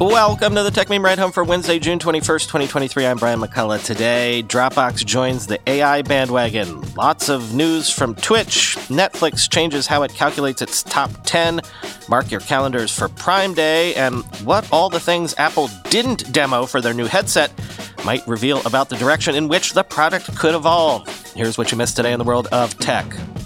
Welcome to the Tech Meme Ride Home for Wednesday, June 21st, 2023. I'm Brian McCullough. Today, Dropbox joins the AI bandwagon. Lots of news from Twitch. Netflix changes how it calculates its top 10. Mark your calendars for Prime Day. And what all the things Apple didn't demo for their new headset might reveal about the direction in which the product could evolve. Here's what you missed today in the world of tech.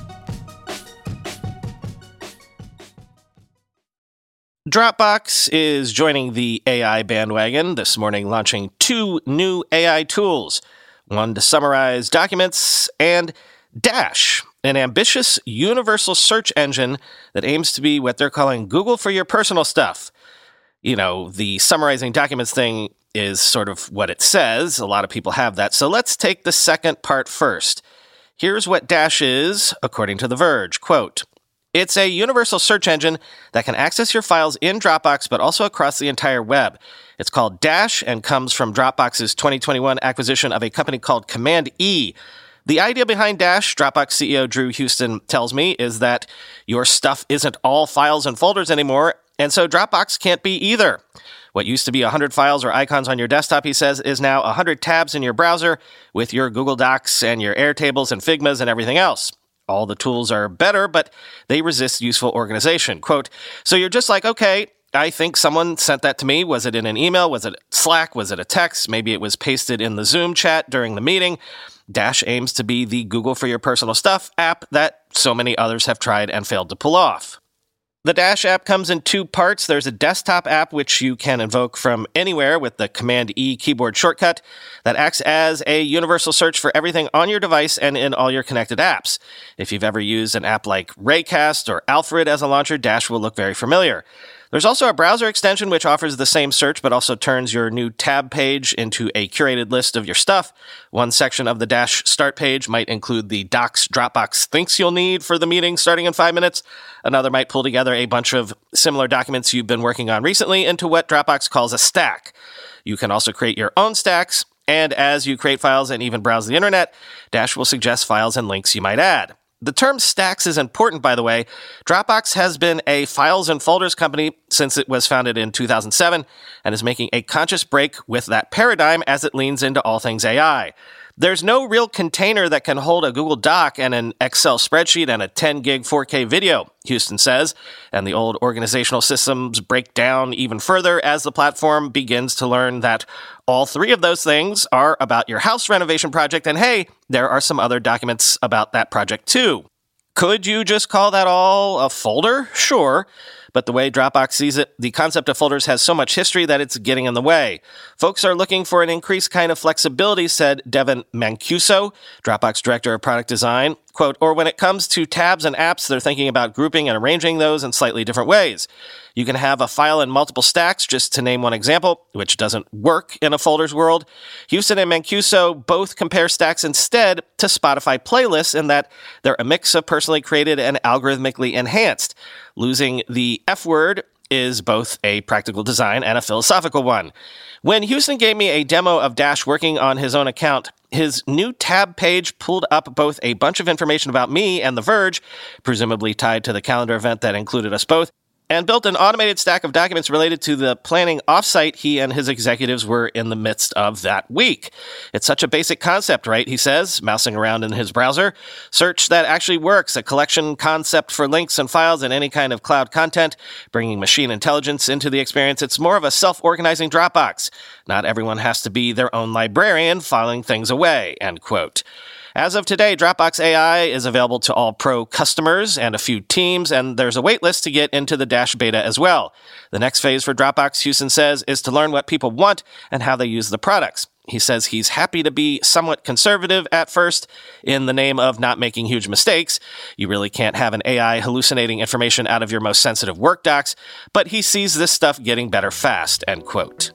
Dropbox is joining the AI bandwagon this morning, launching 2 new AI tools, one to summarize documents, and Dash, an ambitious universal search engine that aims to be what they're calling Google for your personal stuff. You know, the summarizing documents thing is sort of what it says. A lot of people have that. So let's take the second part first. Here's what Dash is, according to The Verge. Quote, "It's a universal search engine that can access your files in Dropbox, but also across the entire web. It's called Dash and comes from Dropbox's 2021 acquisition of a company called Command E. The idea behind Dash," Dropbox CEO Drew Houston tells me, "is that your stuff isn't all files and folders anymore, and so Dropbox can't be either. What used to be 100 files or icons on your desktop," he says, "is now 100 tabs in your browser with your Google Docs and your Airtables and Figmas and everything else. All the tools are better, but they resist useful organization." Quote, "So you're just like, okay, I think someone sent that to me. Was it in an email? Was it Slack? Was it a text? Maybe it was pasted in the Zoom chat during the meeting." Dash aims to be the Google for your personal stuff app that so many others have tried and failed to pull off. The Dash app comes in 2 parts. There's a desktop app, which you can invoke from anywhere with the Command E keyboard shortcut that acts as a universal search for everything on your device and in all your connected apps. If you've ever used an app like Raycast or Alfred as a launcher, Dash will look very familiar. There's also a browser extension which offers the same search but also turns your new tab page into a curated list of your stuff. One section of the Dash start page might include the docs Dropbox thinks you'll need for the meeting starting in 5 minutes. Another might pull together a bunch of similar documents you've been working on recently into what Dropbox calls a stack. You can also create your own stacks, and as you create files and even browse the internet, Dash will suggest files and links you might add. The term stacks is important, by the way. Dropbox has been a files and folders company since it was founded in 2007 and is making a conscious break with that paradigm as it leans into all things AI. There's no real container that can hold a Google Doc and an Excel spreadsheet and a 10 gig 4K video, Houston says, and the old organizational systems break down even further as the platform begins to learn that all 3 of those things are about your house renovation project, and hey, there are some other documents about that project too. Could you just call that all a folder? Sure. But the way Dropbox sees it, the concept of folders has so much history that it's getting in the way. Folks are looking for an increased kind of flexibility, said Devin Mancuso, Dropbox Director of Product Design. Quote, "Or when it comes to tabs and apps, they're thinking about grouping and arranging those in slightly different ways. You can have a file in multiple stacks, just to name one example, which doesn't work in a folders world." Houston and Mancuso both compare stacks instead to Spotify playlists in that they're a mix of personally created and algorithmically enhanced. Losing the F word is both a practical design and a philosophical one. When Houston gave me a demo of Dash working on his own account, his new tab page pulled up both a bunch of information about me and The Verge, presumably tied to the calendar event that included us both, and built an automated stack of documents related to the planning offsite he and his executives were in the midst of that week. It's such a basic concept, right? He says, mousing around in his browser. Search that actually works, a collection concept for links and files and any kind of cloud content, bringing machine intelligence into the experience. It's more of a self-organizing Dropbox. Not everyone has to be their own librarian filing things away, end quote. As of today, Dropbox AI is available to all pro customers and a few teams, and there's a waitlist to get into the Dash beta as well. The next phase for Dropbox, Houston says, is to learn what people want and how they use the products. He says he's happy to be somewhat conservative at first in the name of not making huge mistakes. You really can't have an AI hallucinating information out of your most sensitive work docs, but he sees this stuff getting better fast, end quote.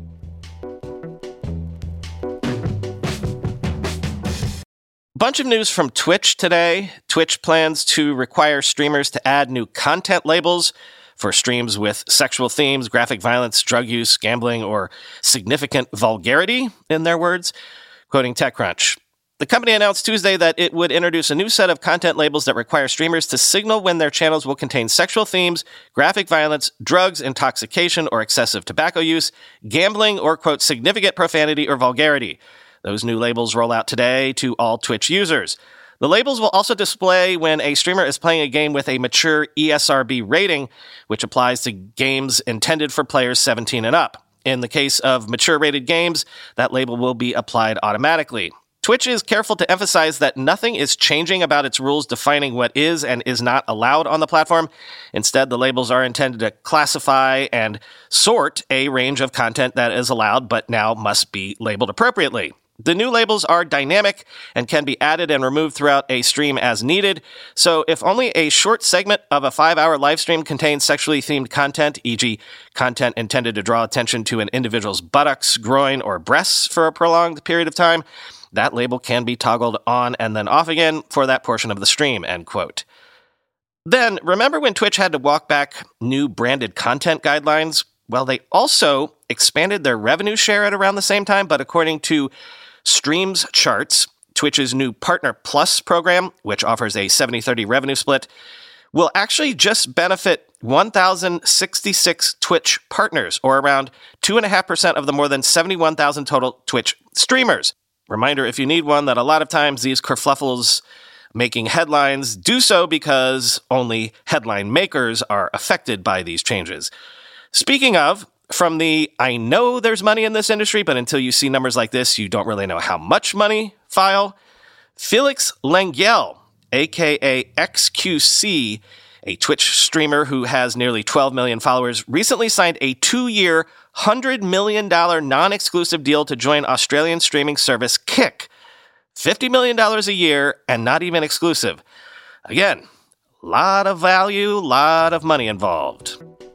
Bunch of news from Twitch today. Twitch plans to require streamers to add new content labels for streams with sexual themes, graphic violence, drug use, gambling, or significant vulgarity, in their words. Quoting TechCrunch, The company announced Tuesday that it would introduce a new set of content labels that require streamers to signal when their channels will contain sexual themes, graphic violence, drugs, intoxication, or excessive tobacco use, gambling, or, quote, significant profanity or vulgarity. Those new labels roll out today to all Twitch users. The labels will also display when a streamer is playing a game with a mature ESRB rating, which applies to games intended for players 17 and up. In the case of mature-rated games, that label will be applied automatically. Twitch is careful to emphasize that nothing is changing about its rules defining what is and is not allowed on the platform. Instead, the labels are intended to classify and sort a range of content that is allowed but now must be labeled appropriately. The new labels are dynamic and can be added and removed throughout a stream as needed. So if only a short segment of a 5-hour live stream contains sexually themed content, e.g. content intended to draw attention to an individual's buttocks, groin, or breasts for a prolonged period of time, that label can be toggled on and then off again for that portion of the stream, end quote. Then, remember when Twitch had to walk back new branded content guidelines? Well, they also expanded their revenue share at around the same time, but according to Streams Charts, Twitch's new Partner Plus program, which offers a 70-30 revenue split, will actually just benefit 1,066 Twitch partners, or around 2.5% of the more than 71,000 total Twitch streamers. Reminder, if you need one, that a lot of times these kerfluffles making headlines do so because only headline makers are affected by these changes. Speaking of, from the I know there's money in this industry, but until you see numbers like this, you don't really know how much money file, Felix Lengyel, aka XQC, a Twitch streamer who has nearly 12 million followers, recently signed a 2-year, $100 million non-exclusive deal to join Australian streaming service Kick. $50 million a year and not even exclusive. Again, lot of value, lot of money involved.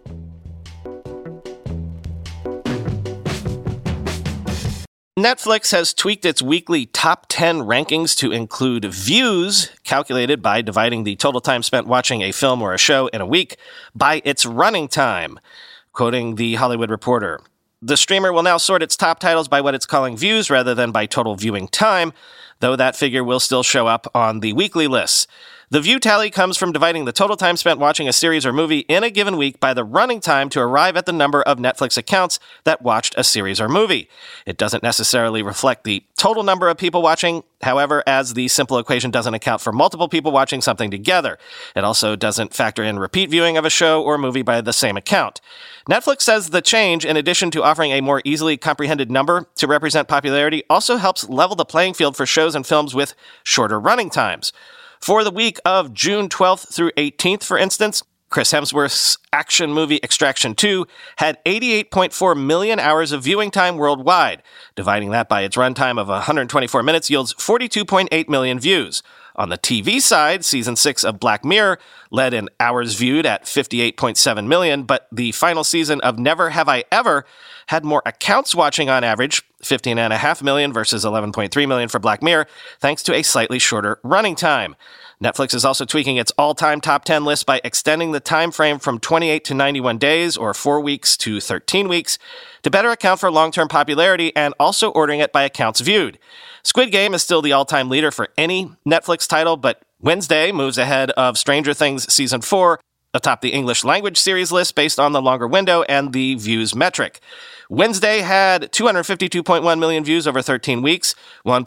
Netflix has tweaked its weekly top 10 rankings to include views, calculated by dividing the total time spent watching a film or a show in a week by its running time. Quoting The Hollywood Reporter, the streamer will now sort its top titles by what it's calling views rather than by total viewing time, though that figure will still show up on the weekly lists. The view tally comes from dividing the total time spent watching a series or movie in a given week by the running time to arrive at the number of Netflix accounts that watched a series or movie. It doesn't necessarily reflect the total number of people watching, however, as the simple equation doesn't account for multiple people watching something together. It also doesn't factor in repeat viewing of a show or movie by the same account. Netflix says the change, in addition to offering a more easily comprehended number to represent popularity, also helps level the playing field for shows and films with shorter running times. For the week of June 12th through 18th, for instance, Chris Hemsworth's action movie Extraction 2 had 88.4 million hours of viewing time worldwide. Dividing that by its runtime of 124 minutes yields 42.8 million views. On the TV side, Season 6 of Black Mirror led in hours viewed at 58.7 million, but the final season of Never Have I Ever had more accounts watching on average, 15.5 million versus 11.3 million for Black Mirror, thanks to a slightly shorter running time. Netflix is also tweaking its all-time top 10 list by extending the time frame from 28 to 91 days, or 4 weeks to 13 weeks, to better account for long-term popularity and also ordering it by accounts viewed. Squid Game is still the all-time leader for any Netflix title, but Wednesday moves ahead of Stranger Things Season 4 atop the English language series list based on the longer window and the views metric. Wednesday had 252.1 million views over 13 weeks,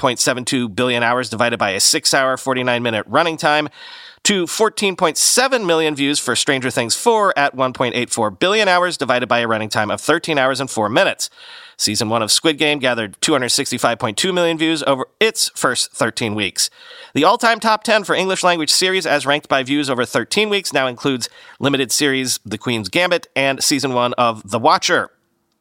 1.72 billion hours divided by a 6-hour, 49-minute running time, to 14.7 million views for Stranger Things 4 at 1.84 billion hours divided by a running time of 13 hours and 4 minutes. Season 1 of Squid Game gathered 265.2 million views over its first 13 weeks. The all-time top 10 for English language series as ranked by views over 13 weeks now includes limited series The Queen's Gambit and Season 1 of The Watcher.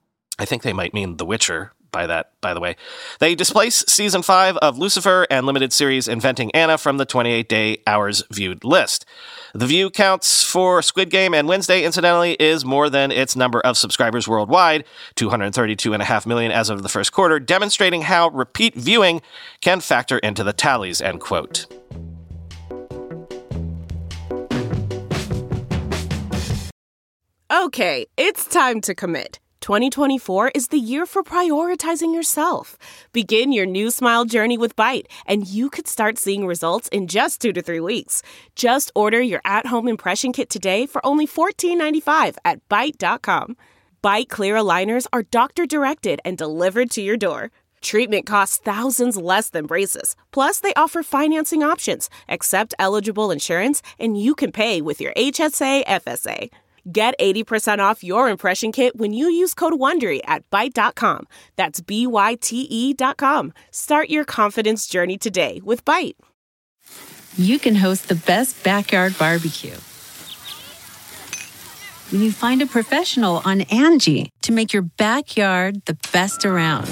I think they might mean The Witcher by that, by the way. They displace Season 5 of Lucifer and limited series Inventing Anna from the 28-day hours viewed list. The view counts for Squid Game and Wednesday, incidentally, is more than its number of subscribers worldwide, 232.5 million as of the first quarter, demonstrating how repeat viewing can factor into the tallies, end quote. Okay, it's time to commit. 2024 is the year for prioritizing yourself. Begin your new smile journey with Byte, and you could start seeing results in just 2 to 3 weeks. Just order your at-home impression kit today for only $14.95 at Byte.com. Byte Clear aligners are doctor-directed and delivered to your door. Treatment costs thousands less than braces. Plus, they offer financing options, accept eligible insurance, and you can pay with your HSA FSA. Get 80% off your impression kit when you use code WONDERY at Byte.com. That's BYTE.com. Start your confidence journey today with Byte. You can host the best backyard barbecue when you find a professional on Angie to make your backyard the best around.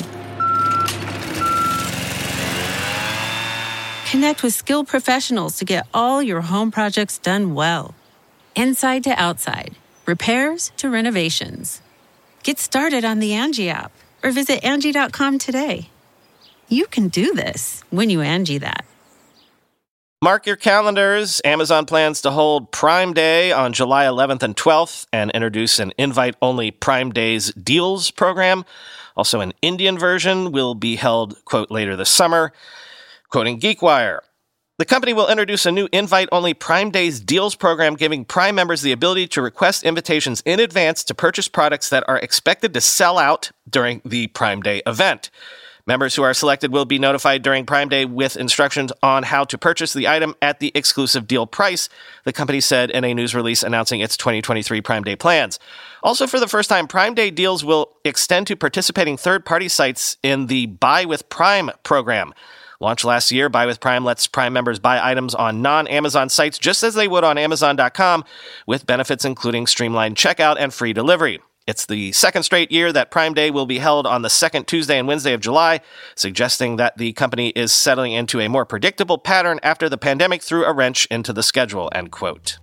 Connect with skilled professionals to get all your home projects done well. Inside to outside, repairs to renovations. Get started on the Angie app or visit Angie.com today. You can do this when you Angie that. Mark your calendars. Amazon plans to hold Prime Day on July 11th and 12th and introduce an invite-only Prime Days deals program. Also, an Indian version will be held, quote, later this summer. Quoting GeekWire, the company will introduce a new invite-only Prime Days deals program, giving Prime members the ability to request invitations in advance to purchase products that are expected to sell out during the Prime Day event. Members who are selected will be notified during Prime Day with instructions on how to purchase the item at the exclusive deal price, the company said in a news release announcing its 2023 Prime Day plans. Also, for the first time, Prime Day deals will extend to participating third-party sites in the Buy with Prime program. Launched last year, Buy with Prime lets Prime members buy items on non-Amazon sites just as they would on Amazon.com, with benefits including streamlined checkout and free delivery. It's the second straight year that Prime Day will be held on the second Tuesday and Wednesday of July, suggesting that the company is settling into a more predictable pattern after the pandemic threw a wrench into the schedule, end quote.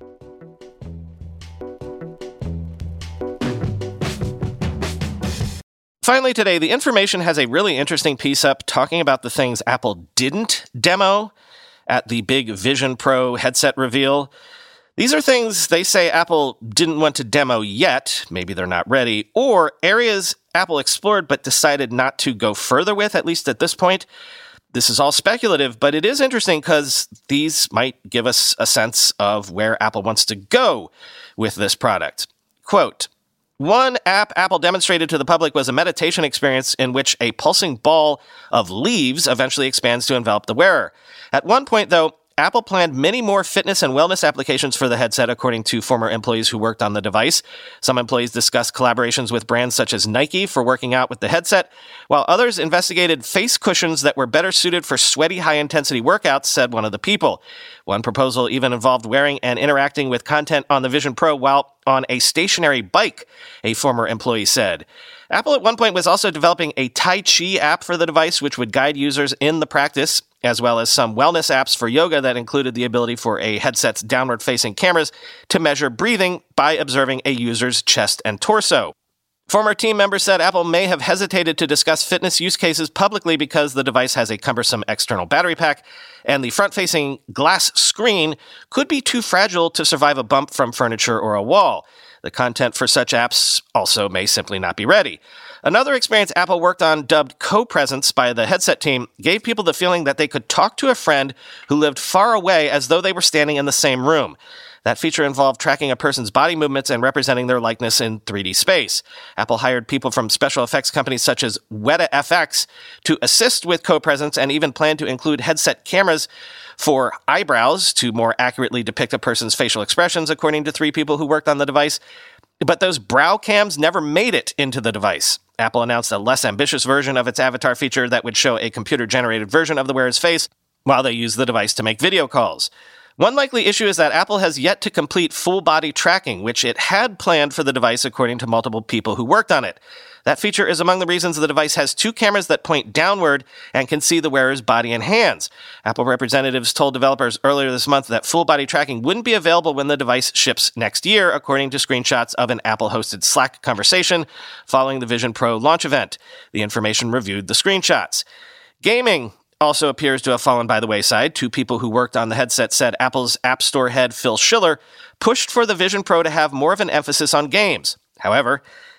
Finally today, The Information has a really interesting piece up talking about the things Apple didn't demo at the big Vision Pro headset reveal. These are things they say Apple didn't want to demo yet, maybe they're not ready, or areas Apple explored but decided not to go further with, at least at this point. This is all speculative, but it is interesting because these might give us a sense of where Apple wants to go with this product. Quote, one app Apple demonstrated to the public was a meditation experience in which a pulsing ball of leaves eventually expands to envelop the wearer. At one point, though, Apple planned many more fitness and wellness applications for the headset, according to former employees who worked on the device. Some employees discussed collaborations with brands such as Nike for working out with the headset, while others investigated face cushions that were better suited for sweaty, high-intensity workouts, said one of the people. One proposal even involved wearing and interacting with content on the Vision Pro while on a stationary bike, a former employee said. Apple at one point was also developing a Tai Chi app for the device, which would guide users in the practice, as well as some wellness apps for yoga that included the ability for a headset's downward-facing cameras to measure breathing by observing a user's chest and torso. Former team members said Apple may have hesitated to discuss fitness use cases publicly because the device has a cumbersome external battery pack, and the front-facing glass screen could be too fragile to survive a bump from furniture or a wall. The content for such apps also may simply not be ready. Another experience Apple worked on, dubbed Co-Presence by the headset team, gave people the feeling that they could talk to a friend who lived far away as though they were standing in the same room. That feature involved tracking a person's body movements and representing their likeness in 3D space. Apple hired people from special effects companies such as Weta FX to assist with Co-Presence and even planned to include headset cameras for eyebrows to more accurately depict a person's facial expressions, according to 3 people who worked on the device. But those brow cams never made it into the device. Apple announced a less ambitious version of its avatar feature that would show a computer-generated version of the wearer's face while they use the device to make video calls. One likely issue is that Apple has yet to complete full-body tracking, which it had planned for the device according to multiple people who worked on it. That feature is among the reasons the device has 2 cameras that point downward and can see the wearer's body and hands. Apple representatives told developers earlier this month that full-body tracking wouldn't be available when the device ships next year, according to screenshots of an Apple-hosted Slack conversation following the Vision Pro launch event. The Information reviewed the screenshots. Gaming also appears to have fallen by the wayside. 2 people who worked on the headset said Apple's App Store head Phil Schiller pushed for the Vision Pro to have more of an emphasis on games. However,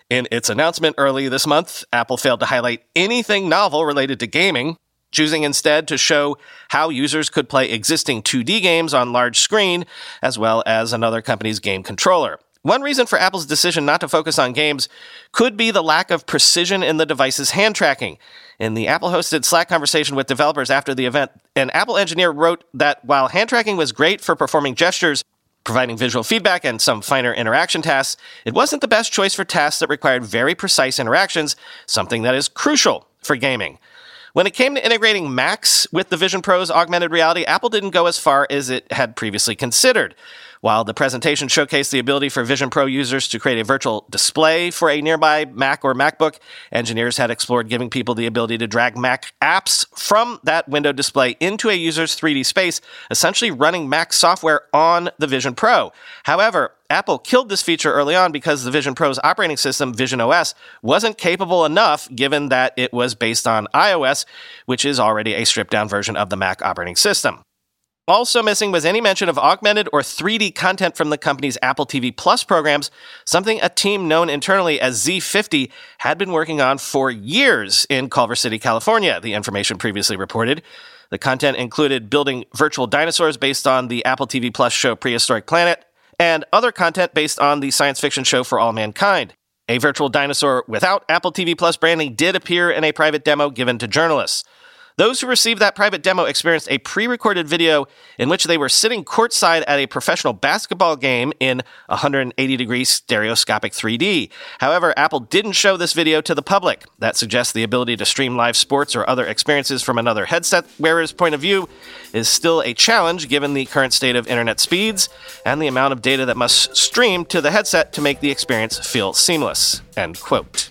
In its announcement early this month, Apple failed to highlight anything novel related to gaming, choosing instead to show how users could play existing 2D games on large screen, as well as another company's game controller. One reason for Apple's decision not to focus on games could be the lack of precision in the device's hand tracking. In the Apple-hosted Slack conversation with developers after the event, an Apple engineer wrote that while hand tracking was great for performing gestures, providing visual feedback, and some finer interaction tasks, it wasn't the best choice for tasks that required very precise interactions, something that is crucial for gaming. When it came to integrating Macs with the Vision Pro's augmented reality, Apple didn't go as far as it had previously considered. While the presentation showcased the ability for Vision Pro users to create a virtual display for a nearby Mac or MacBook, engineers had explored giving people the ability to drag Mac apps from that window display into a user's 3D space, essentially running Mac software on the Vision Pro. However, Apple killed this feature early on because the Vision Pro's operating system, Vision OS, wasn't capable enough given that it was based on iOS, which is already a stripped-down version of the Mac operating system. Also missing was any mention of augmented or 3D content from the company's Apple TV Plus programs, something a team known internally as Z50 had been working on for years in Culver City, California, the information previously reported. The content included building virtual dinosaurs based on the Apple TV Plus show Prehistoric Planet, and other content based on the science fiction show For All Mankind. A virtual dinosaur without Apple TV Plus branding did appear in a private demo given to journalists. Those who received that private demo experienced a pre-recorded video in which they were sitting courtside at a professional basketball game in 180-degree stereoscopic 3D. However, Apple didn't show this video to the public. That suggests the ability to stream live sports or other experiences from another headset wearer's point of view is still a challenge given the current state of internet speeds and the amount of data that must stream to the headset to make the experience feel seamless. End quote.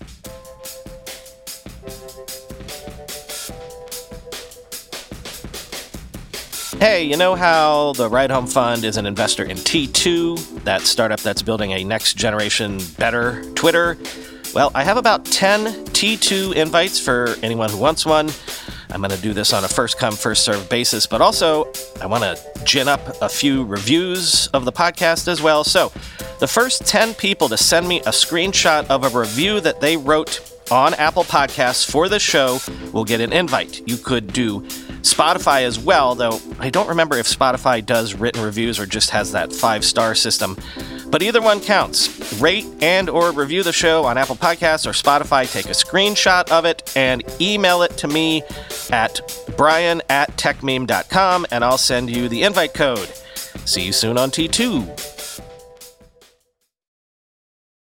Hey, you know how the Ride Home Fund is an investor in T2, that startup that's building a next-generation, better Twitter? Well, I have about 10 T2 invites for anyone who wants one. I'm going to do this on a first-come, first-served basis, but also I want to gin up a few reviews of the podcast as well. So the first 10 people to send me a screenshot of a review that they wrote on Apple Podcasts for this show will get an invite. You could do Spotify as well, though I don't remember if Spotify does written reviews or just has that 5-star system. But either one counts. Rate and or review the show on Apple Podcasts or Spotify. Take a screenshot of it and email it to me at brian@techmeme.com, and I'll send you the invite code. See you soon on T2.